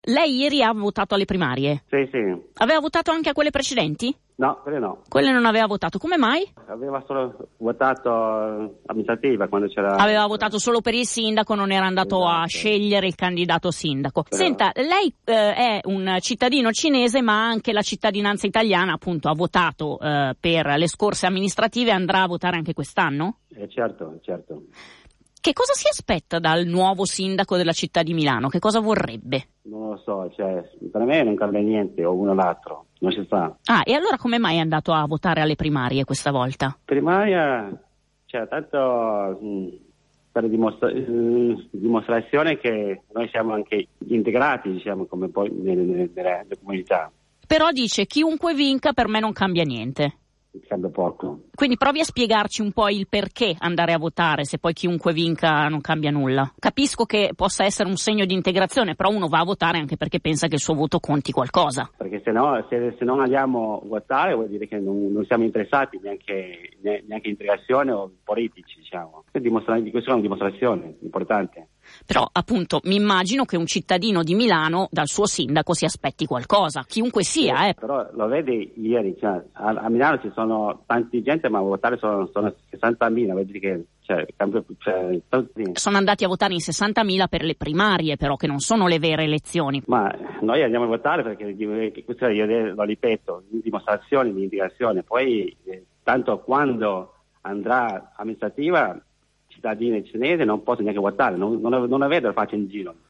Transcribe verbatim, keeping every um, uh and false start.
Lei ieri ha votato alle primarie? Sì, sì. Aveva votato anche a quelle precedenti? No, quelle no. Quelle non aveva votato. Come mai? Aveva solo votato amministrativa quando c'era... Aveva votato solo per il sindaco, non era andato Esatto. a scegliere il candidato sindaco. Però... Senta, lei eh, è un cittadino cinese, ma ha anche la cittadinanza italiana, appunto ha votato eh, per le scorse amministrative, andrà a votare anche quest'anno? Eh, certo, certo. Che cosa si aspetta dal nuovo sindaco della città di Milano? Che cosa vorrebbe? Non lo so, cioè, per me non cambia niente, o uno o l'altro, non si sa. Ah, e allora come mai è andato a votare alle primarie questa volta? Primaria, cioè, tanto mh, per dimostra- mh, dimostrazione che noi siamo anche integrati, diciamo, come poi nelle, nelle, nelle comunità. Però dice, chiunque vinca per me non cambia niente. Cambia poco. Quindi provi a spiegarci un po' il perché andare a votare se poi chiunque vinca non cambia nulla. Capisco che possa essere un segno di integrazione, però uno va a votare anche perché pensa che il suo voto conti qualcosa. Perché se no, se, se non andiamo a votare vuol dire che non, non siamo interessati neanche, neanche in integrazione o politici, diciamo. Questa è una dimostrazione importante. Però appunto mi immagino che un cittadino di Milano dal suo sindaco si aspetti qualcosa, chiunque sia. Sì, eh. Però lo vedi ieri, cioè, a, a Milano ci sono tanti gente, ma a votare sono, sono sessantamila, vedi che cioè, cambio, cioè, sono andati a votare in sessantamila per le primarie, però che non sono le vere elezioni. Ma noi andiamo a votare perché io lo ripeto, dimostrazioni di integrazione, poi eh, tanto quando andrà amministrativa cittadini cinesi non possono neanche votare, non, non, non la vedo la faccia in giro.